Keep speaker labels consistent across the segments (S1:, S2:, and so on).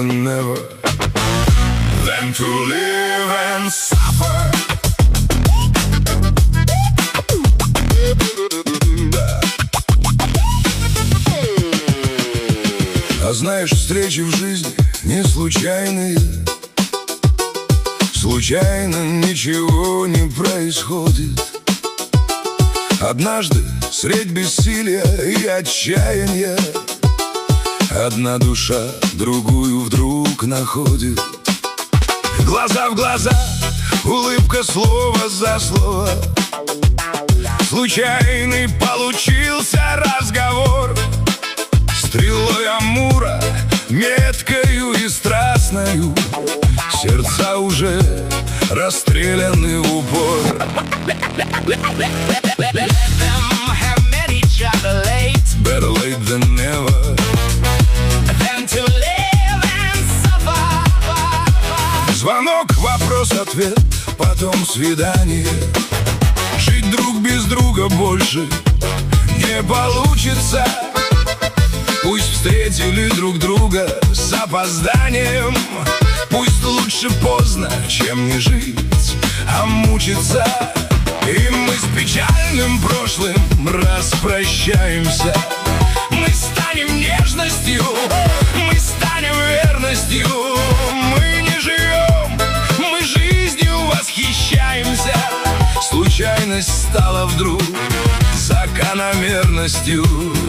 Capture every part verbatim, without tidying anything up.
S1: than never, than to live and suffer. А знаешь, встречи в жизни не случайные. Случайно ничего не происходит. Однажды, средь бессилия и отчаяния, одна душа другую вдруг находит. Глаза в глаза, улыбка слово за слово. Случайный получился разговор. Стрелой Амура, меткою и страстною, сердца уже расстреляны в упор. Better late than never, than to live and suffer. Звонок, вопрос, ответ, потом свидание. Жить друг без друга больше не получится. Пусть встретили друг друга с опозданием. Пусть лучше поздно, чем не жить, а мучиться. И мы с печальным прошлым распрощаемся. Мы станем нежностью, мы станем верностью. Мы не живем, мы жизнью восхищаемся. Случайность стала вдруг закономерностью.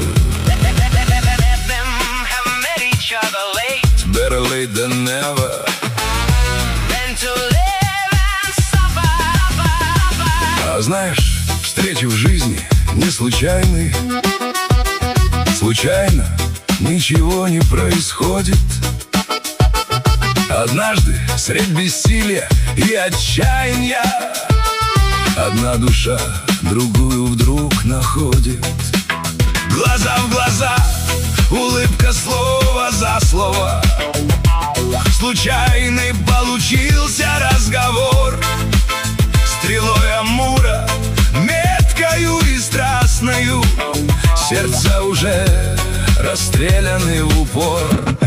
S1: Better late than never, than to live and suffer. А знаешь, встречи в жизни не случайны. Случайно ничего не происходит. Однажды, средь бессилия и отчаяния, одна душа другую вдруг находит. Глаза в глаза, улыбка слово за слово. Случайный получился разговор. Стрелой Амура, меткою и страстною, сердца уже расстреляны в упор.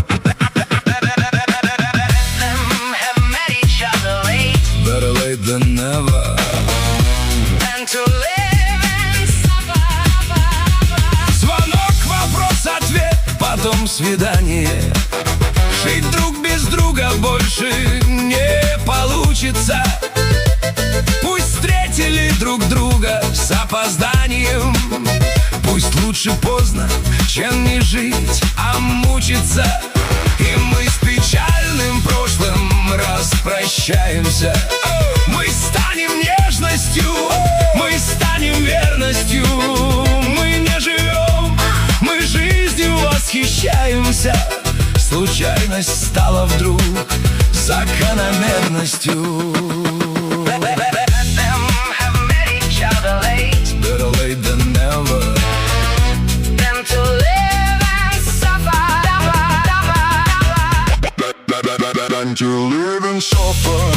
S1: Better late than never, than to live and suffer. Звонок, вопрос, ответ, потом свидание. Жить друг без друга больше не получится. Пусть встретили друг друга с опозданием. Пусть лучше поздно, чем не жить, а мучиться. И мы с печальным прошлым распрощаемся. Мы станем нежностью, мы станем верностью. Мы не живем, мы жизнью восхищаемся. Случайность стала вдруг закономерностью. Better late than never, than to live and suffer. Than to live and suffer.